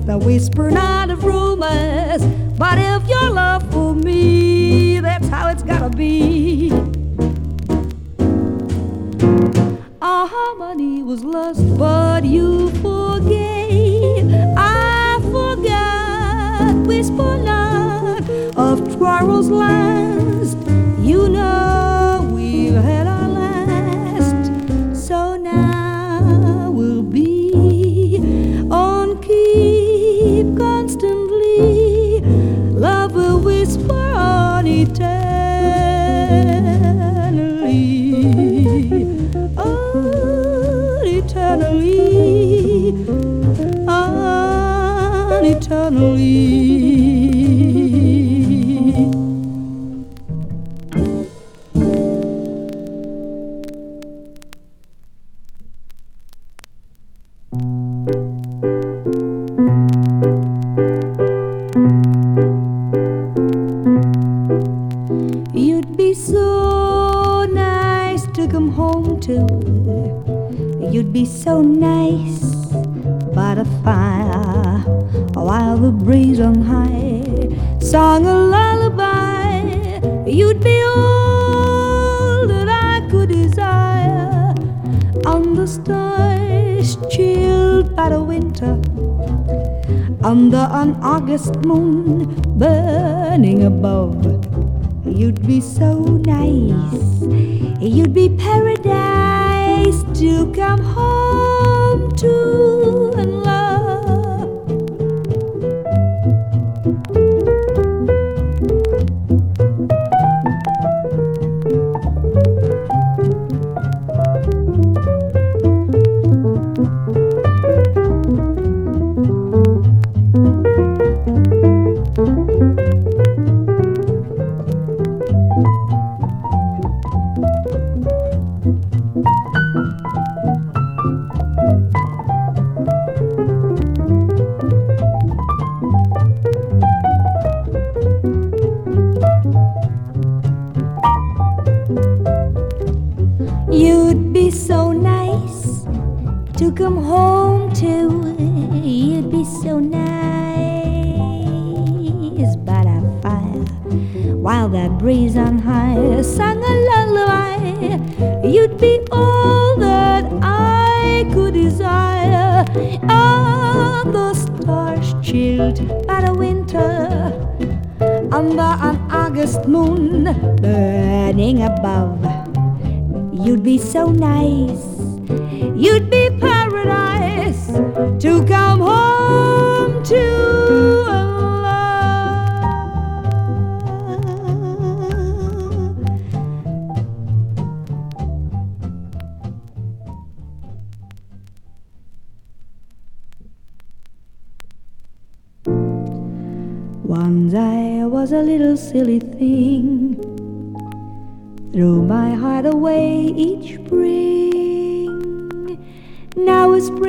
the whisper not of rumors, but if your love for me, that's how it's gotta be. Our harmony was lust, but you forgave. I forgot, whisper not of quarrels last. You know we've had our last, so now we'll be on keep constantly. Love will whisper on eternally, on eternally, on eternally. You'd be so nice to come home to. You'd be so nice by the fire, while the breeze on high sang a lullaby. You'd be all that I could desire, on the stars chilled by the winter, under an August moon burning above. You'd be so nice, you'd be paradise to come home to and love. You'd be so nice to come home to. You'd be so nice by that fire, while that breeze on high sang a lullaby. You'd be all that I could desire, on the stars chilled by the winter, under an August moon burning above. You'd be so nice, you'd be paradise to come home to and love. Once I was a little silly thing, threw my heart away each spring. Now it's spring.